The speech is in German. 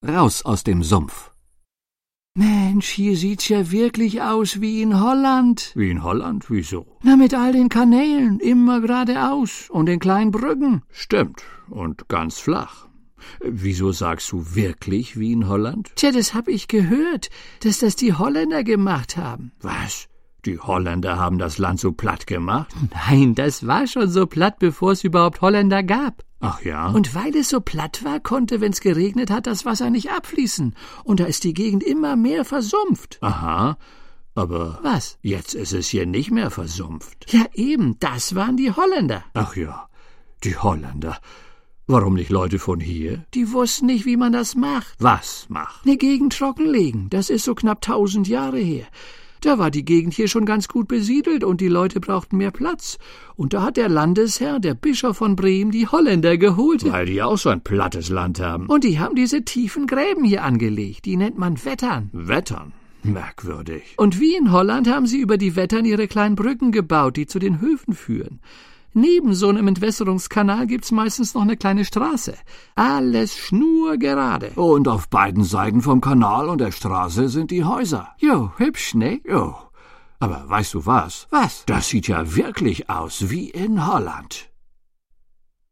raus aus dem Sumpf. Mensch, hier sieht's ja wirklich aus wie in Holland. Wie in Holland? Wieso? Na, mit all den Kanälen, immer geradeaus und den kleinen Brücken. Stimmt, und ganz flach. Wieso sagst du wirklich wie in Holland? Tja, das hab ich gehört, dass das die Holländer gemacht haben. Was? Die Holländer haben das Land so platt gemacht? Nein, das war schon so platt, bevor es überhaupt Holländer gab. Ach ja? Und weil es so platt war, konnte, wenn's geregnet hat, das Wasser nicht abfließen. Und da ist die Gegend immer mehr versumpft. Aha, aber was? Jetzt ist es hier nicht mehr versumpft. Ja eben, das waren die Holländer. Ach ja, die Holländer. Warum nicht Leute von hier? Die wussten nicht, wie man das macht. Was macht? Eine Gegend trockenlegen, das ist so knapp 1000 Jahre her. Da war die Gegend hier schon ganz gut besiedelt und die Leute brauchten mehr Platz. Und da hat der Landesherr, der Bischof von Bremen, die Holländer geholt. Weil die auch so ein plattes Land haben. Und die haben diese tiefen Gräben hier angelegt. Die nennt man Wettern. Wettern? Merkwürdig. Und wie in Holland haben sie über die Wettern ihre kleinen Brücken gebaut, die zu den Höfen führen. Neben so einem Entwässerungskanal gibt's meistens noch eine kleine Straße. Alles schnurgerade. Und auf beiden Seiten vom Kanal und der Straße sind die Häuser. Jo, hübsch, ne? Jo. Aber weißt du was? Was? Das sieht ja wirklich aus wie in Holland.